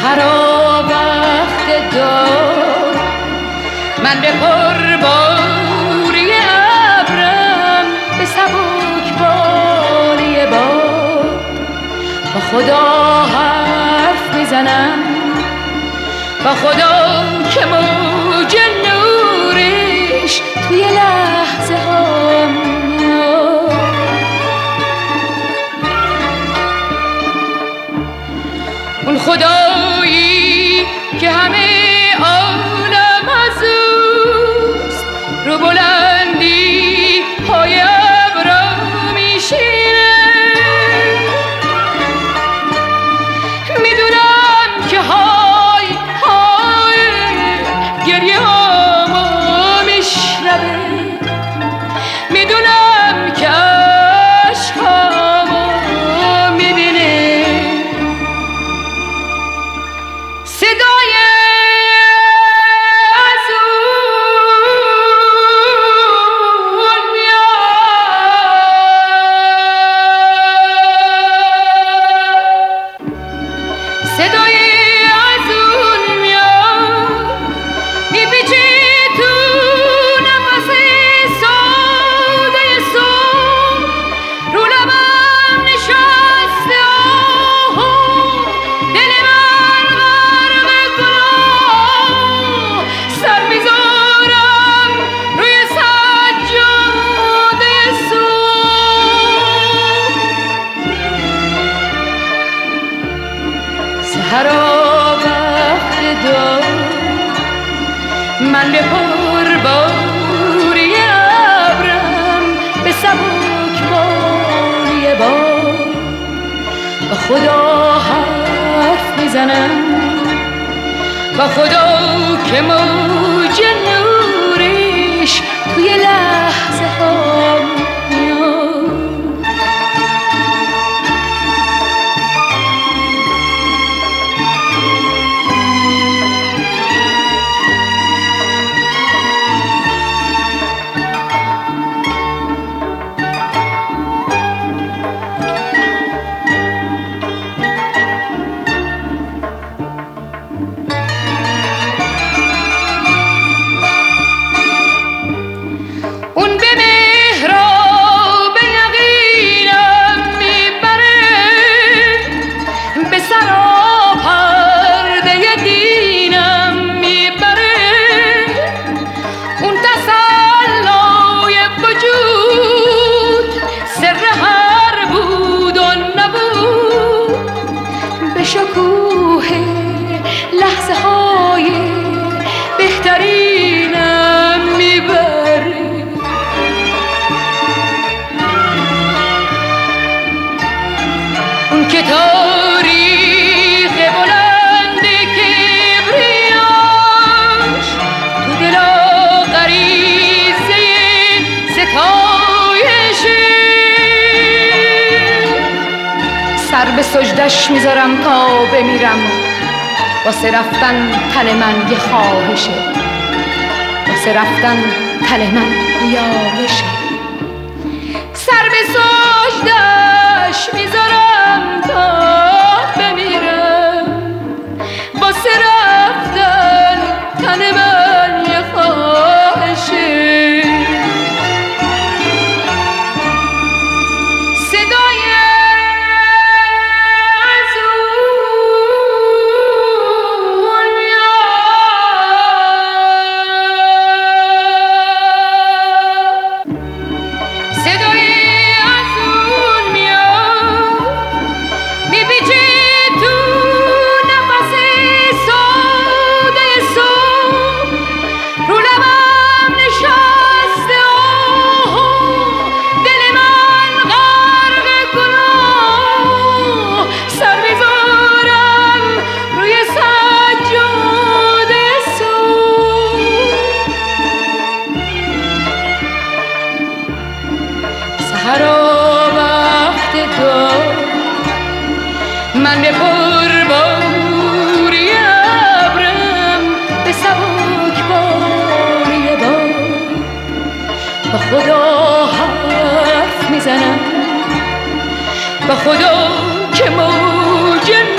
سحرا وقت دار من به پرباری ابرم به سبک باری باد با خدا حرف میزنم، با خدا که موج نورش توی لحظه ها میاد. اون خدایی که همه عالم از اوست، رو بلندی پای ابرا میشینه. میدونم که های های گریه هامو میشنوه، میدونم که عشقامو میبینه. صدای از اون میاد، صدای از اون میاد، میپیچه تو نفس ساده صبح، رو لبم نشسته آهو، دل من غرق گناه. سر میذارم روی سجاده صبح. سحرا وقت دار من به پرباری ابرم به سبک باری باد با خدا حرف میزنم، با خدا که موج نورش توی لحظه ها میاد. اون به محراب یقینم میبره، به سراپرده دینم میبره. اون تسلای وجود سر هر بود و نبود، به شکوه لحظه های بهترینم میبره. اون که تاریخ بلند کبریاش تو دلا غریزه ستایشه. سر به سجدش میذارم تا بمیرم، واسه رفتن تن من یه خواهشه، واسه رفتن تن من نیایشه. سر به سجدش میذارم تا بمیرم، واسه رفتن تن من یه خواهشه. صدای از اون میاد، صدای از اون میاد، میپیچه تو نفس ساده صبح، رو لبم نشسته آهو، دل من غرق گناه. سر میذارم روی سجاده صبح. سحرا وقت دار من به پرباری ابرم به سبک باری باد با خدا حرف میزنم، با خدا که موج